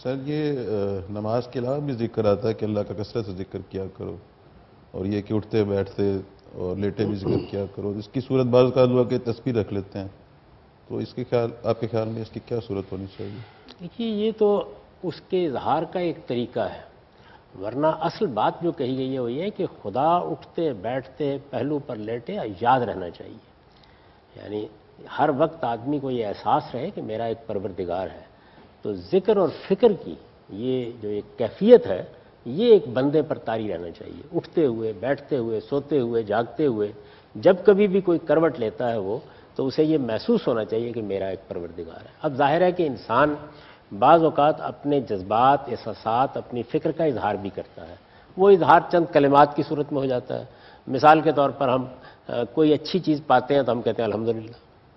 سر یہ نماز کے علاوہ بھی ذکر آتا ہے کہ اللہ کا کثرت سے ذکر کیا کرو، اور یہ کہ اٹھتے بیٹھتے اور لیٹے بھی ذکر کیا کرو. اس کی صورت بعض اوقات لوگ تسبیح رکھ لیتے ہیں، تو اس کے خیال آپ کے خیال میں اس کی کیا صورت ہونی چاہیے؟ دیکھیے یہ تو اس کے اظہار کا ایک طریقہ ہے، ورنہ اصل بات جو کہی گئی ہے وہ یہ ہے کہ خدا اٹھتے بیٹھتے پہلو پر لیٹے یاد رہنا چاہیے. یعنی ہر وقت آدمی کو یہ احساس رہے کہ میرا ایک پروردگار ہے. تو ذکر اور فکر کی یہ جو ایک کیفیت ہے یہ ایک بندے پر طاری رہنا چاہیے، اٹھتے ہوئے بیٹھتے ہوئے سوتے ہوئے جاگتے ہوئے. جب کبھی بھی کوئی کروٹ لیتا ہے وہ تو اسے یہ محسوس ہونا چاہیے کہ میرا ایک پروردگار ہے. اب ظاہر ہے کہ انسان بعض اوقات اپنے جذبات احساسات اپنی فکر کا اظہار بھی کرتا ہے، وہ اظہار چند کلمات کی صورت میں ہو جاتا ہے. مثال کے طور پر ہم کوئی اچھی چیز پاتے ہیں تو ہم کہتے ہیں الحمدللہ.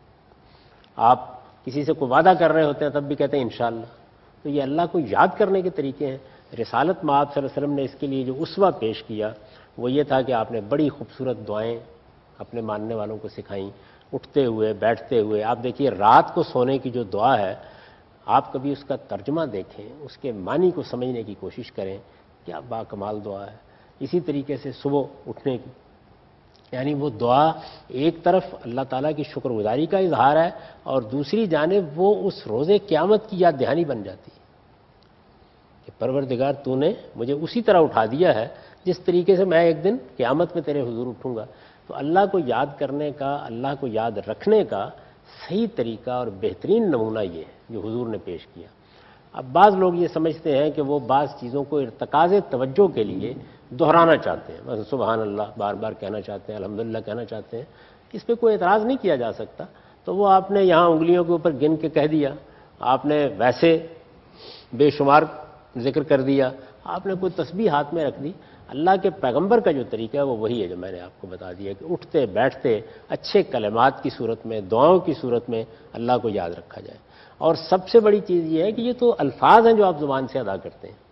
آپ کسی سے کوئی وعدہ کر رہے ہوتے ہیں تب بھی کہتے ہیں انشاءاللہ. تو یہ اللہ کو یاد کرنے کے طریقے ہیں. رسالت میں آپ صلی اللہ علیہ وسلم نے اس کے لیے جو اسوہ پیش کیا وہ یہ تھا کہ آپ نے بڑی خوبصورت دعائیں اپنے ماننے والوں کو سکھائیں، اٹھتے ہوئے بیٹھتے ہوئے. آپ دیکھیے رات کو سونے کی جو دعا ہے آپ کبھی اس کا ترجمہ دیکھیں، اس کے معنی کو سمجھنے کی کوشش کریں، کیا باکمال دعا ہے. اسی طریقے سے صبح اٹھنے کی، یعنی وہ دعا ایک طرف اللہ تعالیٰ کی شکر گزاری کا اظہار ہے اور دوسری جانب وہ اس روز قیامت کی یاد دہانی بن جاتی ہے کہ پروردگار تو نے مجھے اسی طرح اٹھا دیا ہے جس طریقے سے میں ایک دن قیامت میں تیرے حضور اٹھوں گا. تو اللہ کو یاد کرنے کا، اللہ کو یاد رکھنے کا صحیح طریقہ اور بہترین نمونہ یہ ہے جو حضور نے پیش کیا. اب بعض لوگ یہ سمجھتے ہیں کہ وہ بعض چیزوں کو ارتکاز توجہ کے لیے دہرانا چاہتے ہیں، مثلا سبحان اللہ بار بار کہنا چاہتے ہیں، الحمدللہ کہنا چاہتے ہیں. اس پہ کوئی اعتراض نہیں کیا جا سکتا. تو وہ آپ نے یہاں انگلیوں کے اوپر گن کے کہہ دیا، آپ نے ویسے بے شمار ذکر کر دیا، آپ نے کوئی تسبیح ہاتھ میں رکھ دی. اللہ کے پیغمبر کا جو طریقہ ہے وہ وہی ہے جو میں نے آپ کو بتا دیا کہ اٹھتے بیٹھتے اچھے کلمات کی صورت میں، دعاؤں کی صورت میں اللہ کو یاد رکھا جائے. اور سب سے بڑی چیز یہ ہے کہ یہ تو الفاظ ہیں جو آپ زبان سے ادا کرتے ہیں.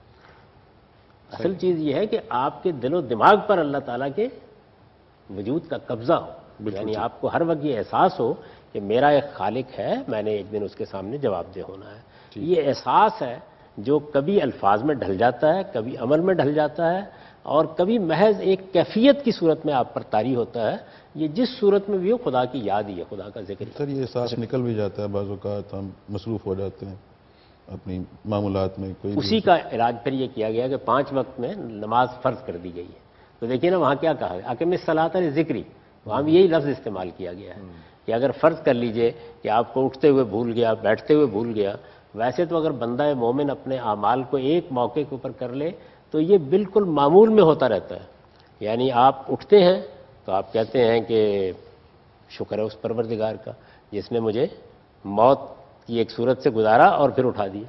اصل چیز یہ ہے کہ آپ کے دل و دماغ پر اللہ تعالیٰ کے وجود کا قبضہ ہو، یعنی آپ کو ہر وقت یہ احساس ہو کہ میرا ایک خالق ہے، میں نے ایک دن اس کے سامنے جواب دہ ہونا ہے. یہ احساس ہے جو کبھی الفاظ میں ڈھل جاتا ہے، کبھی عمل میں ڈھل جاتا ہے، اور کبھی محض ایک کیفیت کی صورت میں آپ پر طاری ہوتا ہے. یہ جس صورت میں بھی ہو خدا کی یاد ہی ہے، خدا کا ذکر. سر یہ احساس نکل بھی جاتا ہے، بعض اوقات ہم مصروف ہو جاتے ہیں اپنی معمولات میں. کوئی اسی کا علاج پھر یہ کیا گیا کہ 5 وقت میں نماز فرض کر دی گئی ہے. تو دیکھیے نا وہاں کیا کہا ہے، اقیم الصلاۃ لذکری، وہاں بھی یہی لفظ استعمال کیا گیا ہے کہ اگر فرض کر لیجئے کہ آپ کو اٹھتے ہوئے بھول گیا، بیٹھتے ہوئے بھول گیا. ویسے تو اگر بندہ مومن اپنے اعمال کو ایک موقع کے اوپر کر لے تو یہ بالکل معمول میں ہوتا رہتا ہے. یعنی آپ اٹھتے ہیں تو آپ کہتے ہیں کہ شکر ہے اس پروردگار کا جس نے مجھے موت کی ایک صورت سے گزارا اور پھر اٹھا دیا،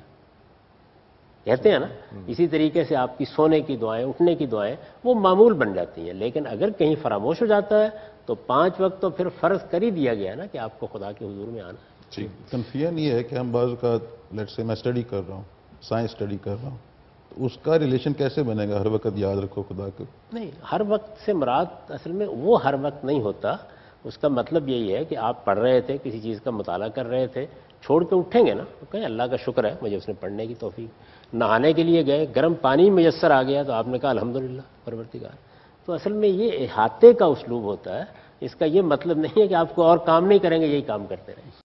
کہتے ہیں نا. اسی طریقے سے آپ کی سونے کی دعائیں، اٹھنے کی دعائیں وہ معمول بن جاتی ہیں. لیکن اگر کہیں فراموش ہو جاتا ہے تو 5 وقت تو پھر فرض کر ہی دیا گیا نا کہ آپ کو خدا کے حضور میں آنا ہے. جی کنفیوژن یہ ہے کہ ہم بعض اوقات لیٹ سے میں اسٹڈی کر رہا ہوں، سائنس اسٹڈی کر رہا ہوں، تو اس کا ریلیشن کیسے بنے گا ہر وقت یاد رکھو خدا کو؟ نہیں، ہر وقت سے مراد اصل میں وہ ہر وقت نہیں ہوتا. اس کا مطلب یہی ہے کہ آپ پڑھ رہے تھے، کسی چیز کا مطالعہ کر رہے تھے، چھوڑ کے اٹھیں گے نا تو کہیں اللہ کا شکر ہے مجھے اس نے پڑھنے کی توفیق. نہانے کے لیے گئے، گرم پانی میسر آ گیا تو آپ نے کہا الحمدللہ پروردگار. تو اصل میں یہ احاطے کا اسلوب ہوتا ہے. اس کا یہ مطلب نہیں ہے کہ آپ کو اور کام نہیں کریں گے، یہی کام کرتے رہیں.